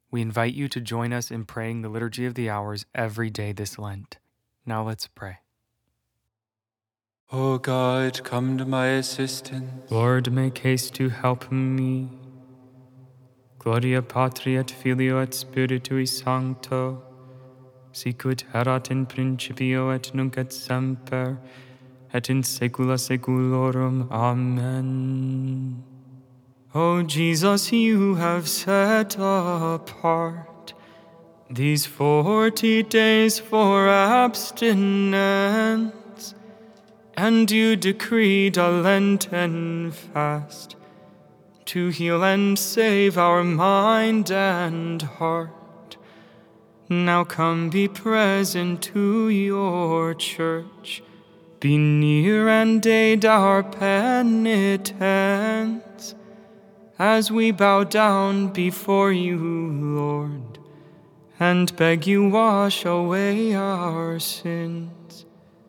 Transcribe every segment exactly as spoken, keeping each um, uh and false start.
We invite you to join us in praying the Liturgy of the Hours every day this Lent. Now let's pray. O God, come to my assistance. Lord, make haste to help me. Gloria Patri et Filio et Spiritui Sancto, sicut erat in principio et nunc et semper, et in saecula saeculorum. Amen. O Jesus, you have set apart these forty days for abstinence, and you decreed a Lenten fast to heal and save our mind and heart. Now come, be present to your church, be near and aid our penitence, as we bow down before you, Lord, and beg you wash away our sins.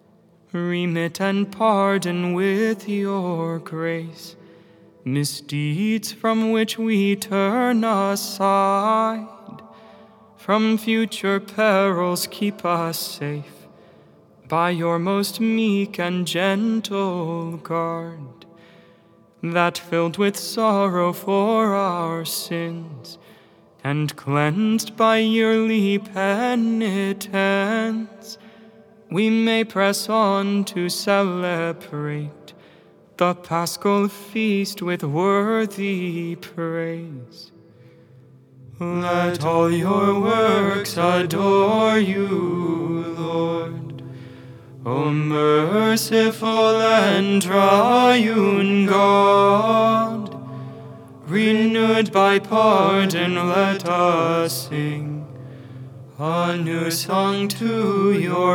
Remit and pardon with your grace misdeeds from which we turn aside. From future perils keep us safe by your most meek and gentle guard, that filled with sorrow for our sins, and cleansed by yearly penitence, we may press on to celebrate the Paschal feast with worthy praise. Let all your works adore you, Lord, O merciful and triune God. Renewed by pardon, let us sing a new song to your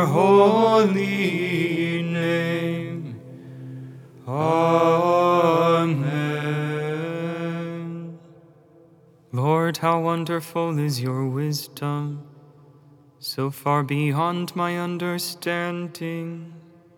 holy name. Amen. Lord, how wonderful is your wisdom, so far beyond my understanding.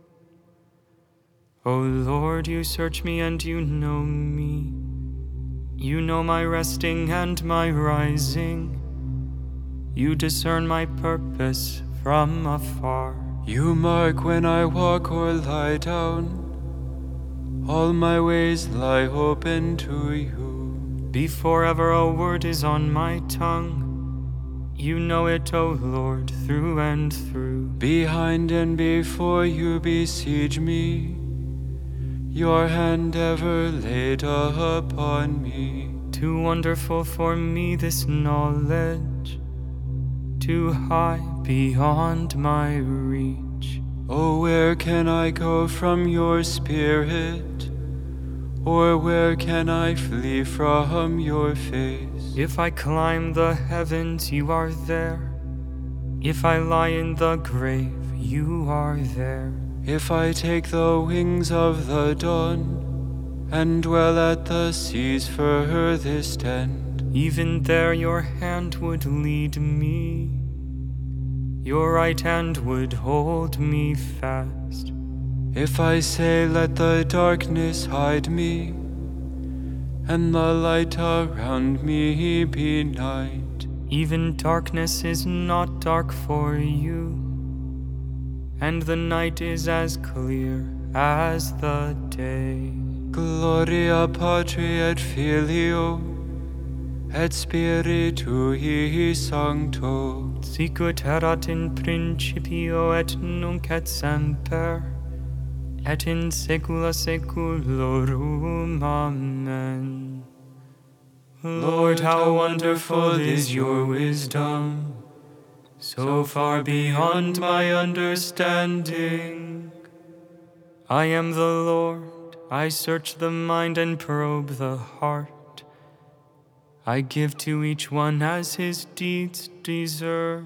O Lord, you search me and you know me. You know my resting and my rising. You discern my purpose from afar. You mark when I walk or lie down. All my ways lie open to you. Before ever a word is on my tongue, you know it, O Lord, through and through. Behind and before you besiege me, your hand ever laid upon me. Too wonderful for me this knowledge, too high beyond my reach. Oh, where can I go from your spirit? Or where can I flee from your face? If I climb the heavens, you are there. If I lie in the grave, you are there. If I take the wings of the dawn and dwell at the sea's furthest end, even there your hand would lead me. Your right hand would hold me fast. If I say, let the darkness hide me, and the light around me be night, even darkness is not dark for you, and the night is as clear as the day. Gloria Patri et Filio et Spiritui Sancto, sicut erat in principio et nunc et semper, et in saecula saeculorum. Amen. Lord, how wonderful is your wisdom, so far beyond my understanding. I am the Lord, I search the mind and probe the heart. I give to each one as his deeds deserve.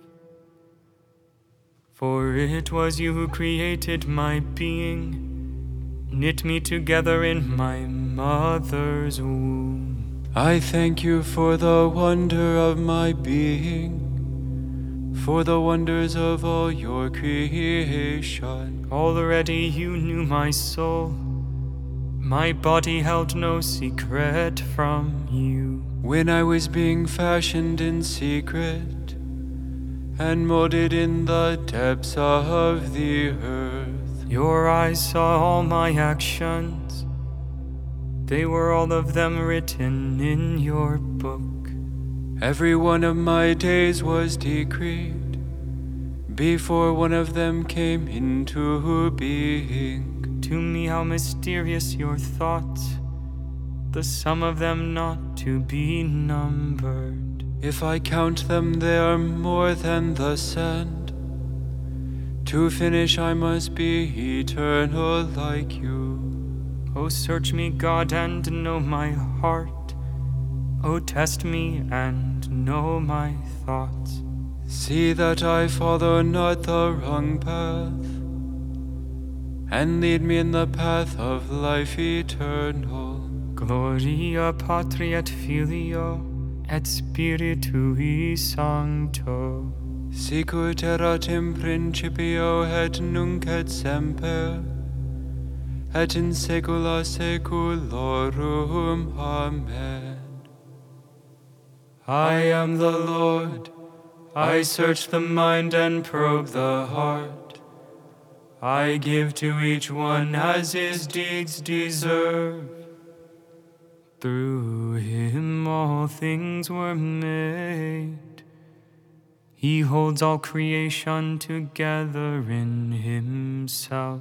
For it was you who created my being, knit me together in my mother's womb. I thank you for the wonder of my being, for the wonders of all your creation. Already you knew my soul, my body held no secret from you. when I was being fashioned in secret and molded in the depths of the earth. Your eyes saw all my actions. They were all of them written in your book. Every one of my days was decreed before one of them came into being. To me how mysterious your thoughts, the sum of them not to be numbered. If I count them, they are more than the sand. To finish, I must be eternal like you. O search me, God, and know my heart. O test me and know my thoughts. See that I follow not the wrong path, and lead me in the path of life eternal. Gloria Patri et Filio et Spiritui Sancto. Sicut erat in principio et nunc et semper, et in saecula saeculorum. Amen. I am the Lord. I search the mind and probe the heart. I give to each one as his deeds deserve. Through him all things were made. He holds all creation together in himself.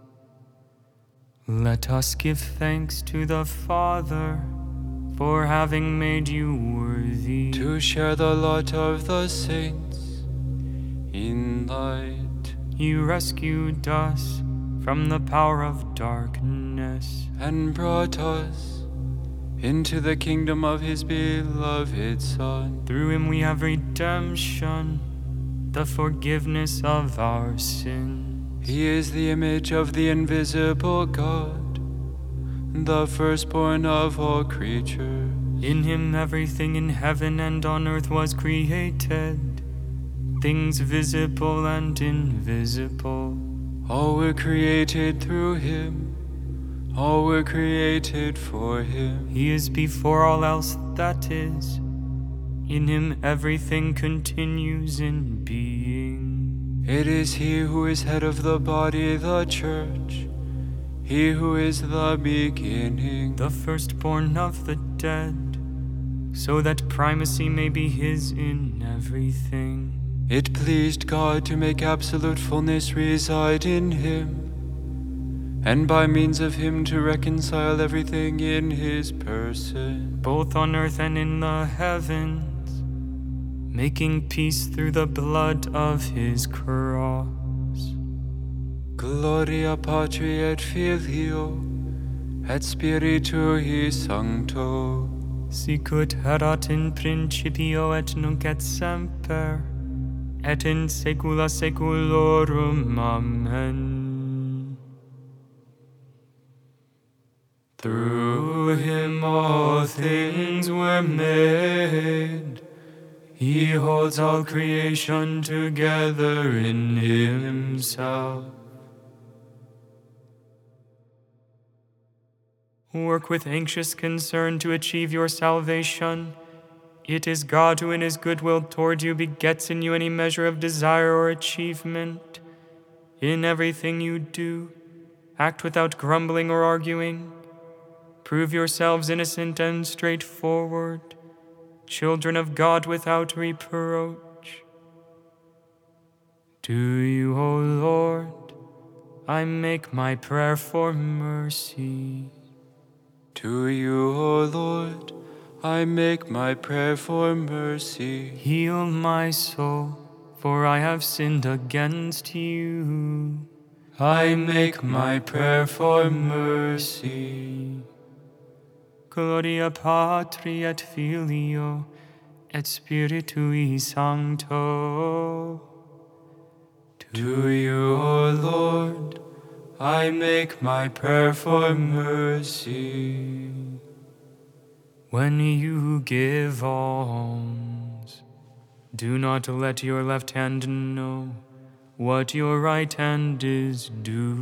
Let us give thanks to the Father for having made you worthy to share the lot of the saints in light. He rescued us from the power of darkness and brought us into the kingdom of his beloved Son. Through him we have redemption, the forgiveness of our sins. He is the image of the invisible God, the firstborn of all creatures. In him everything in heaven and on earth was created, things visible and invisible. All were created through him, all were created for him. He is before all else that is. In him everything continues in being. It is he who is head of the body, the church, he who is the beginning, the firstborn of the dead, so that primacy may be his in everything. It pleased God to make absolute fullness reside in him, and by means of him to reconcile everything in his person, both on earth and in the heavens, making peace through the blood of his cross. Gloria Patri et Filio et Spiritui Sancto. Sicut erat in principio et nunc et semper, et in saecula saeculorum. Amen. Through him all things were made. He holds all creation together in himself. Work with anxious concern to achieve your salvation. It is God who in his goodwill toward you begets in you any measure of desire or achievement. In everything you do, act without grumbling or arguing. Prove yourselves innocent and straightforward, children of God without reproach. To you, O Lord, I make my prayer for mercy. To you, O Lord, I make my prayer for mercy. Heal my soul, for I have sinned against you. I make my prayer for mercy. Gloria Patri et Filio et Spiritui Sancto. To you, O Lord, I make my prayer for mercy. When you give alms, do not let your left hand know what your right hand is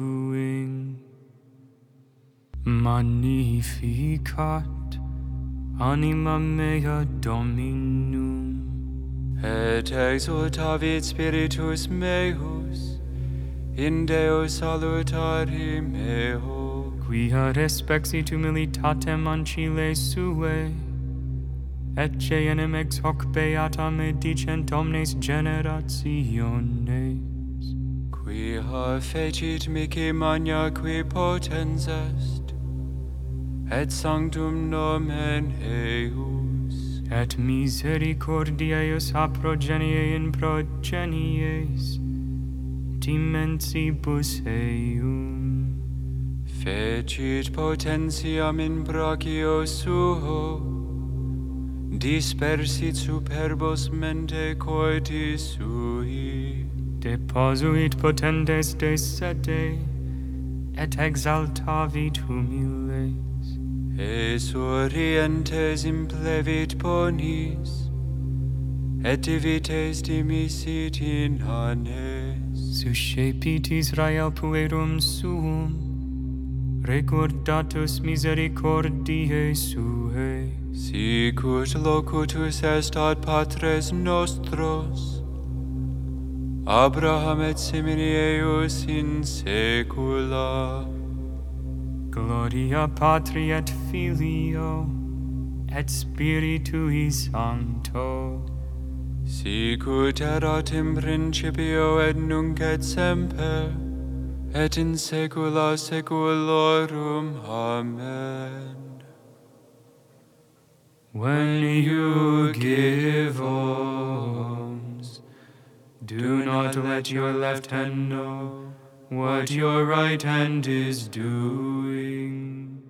doing. Magnificat Anima mea Dominum. Et exultavit spiritus meus, in Deo salutari meo. Quia respexit humilitatem ancile sue, ecce enim ex hoc beata me dicent omnes generationes. Quia fecit mihi magna qui potens est, et sanctum nomen eius. Et misericordia eius a progenie in progenies, dimensibus eium. Fecit potentiam in brachio suo, dispersit superbos mente cordis sui. Deposuit potentes de sede, et exaltavit humiles. Es orientes implevit ponis, et divites dimisit in annes. Suscepit Israel puerum suum, recordatus misericordiae suae. Sicut locutus est ad patres nostros, Abraham et semini eius in saecula. Gloria Patri et Filio, et Spiritui Sancto. Sicut erat in principio et nunc et semper, et in saecula saeculorum. Amen. When you give alms, do not let your left hand know what your right hand is doing.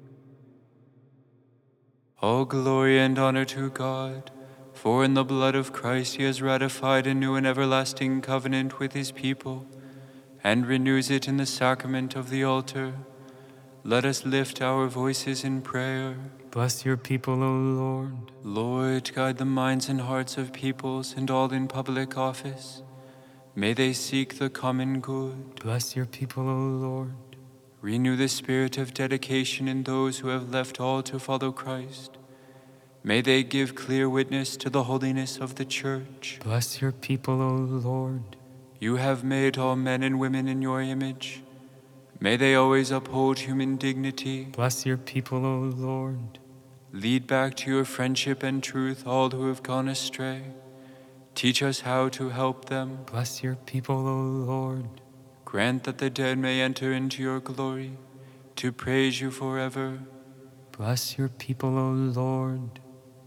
All glory and honor to God, for in the blood of Christ he has ratified a new and everlasting covenant with his people, and renews it in the sacrament of the altar. Let us lift our voices in prayer. Bless your people, O Lord. Lord, guide the minds and hearts of peoples and all in public office. May they seek the common good. Bless your people, O Lord. Renew the spirit of dedication in those who have left all to follow Christ. May they give clear witness to the holiness of the Church. Bless your people, O Lord. You have made all men and women in your image. May they always uphold human dignity. Bless your people, O Lord. Lead back to your friendship and truth all who have gone astray. Teach us how to help them. Bless your people, O Lord. Grant that the dead may enter into your glory, to praise you forever. Bless your people, O Lord.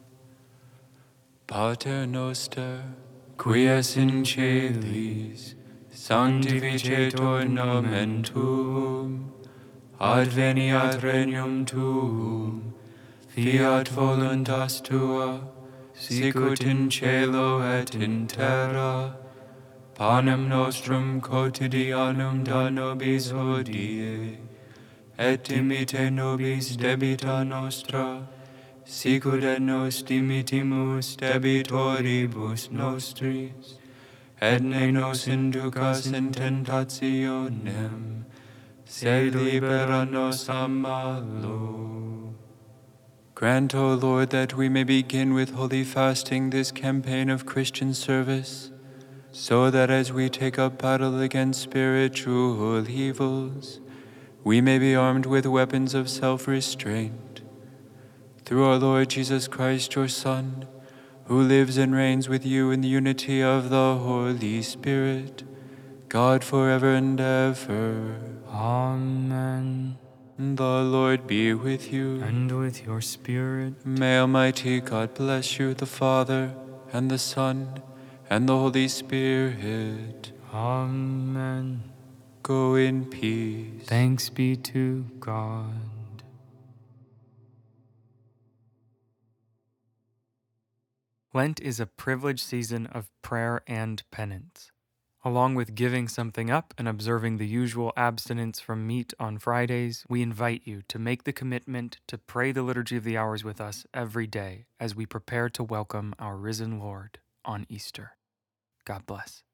Pater noster, qui es in celis, sanctificetur nomen tuum, adveniat regnum tuum, fiat voluntas tua, sicut in cielo et in terra. Panem nostrum quotidianum da nobis hodie, et dimite nobis debita nostra, sicut et nos dimittimus debitoribus nostris, et ne nos inducas in tentationem, sed libera nos a malo. Grant, O Lord, that we may begin with holy fasting this campaign of Christian service, so that as we take up battle against spiritual evils, we may be armed with weapons of self-restraint. Through our Lord Jesus Christ, your Son, who lives and reigns with you in the unity of the Holy Spirit, God forever and ever. Amen. The Lord be with you. And with your spirit. May Almighty God bless you, the Father, and the Son, and the Holy Spirit. Amen. Go in peace. Thanks be to God. Lent is a privileged season of prayer and penance. Along with giving something up and observing the usual abstinence from meat on Fridays, we invite you to make the commitment to pray the Liturgy of the Hours with us every day as we prepare to welcome our risen Lord on Easter. God bless.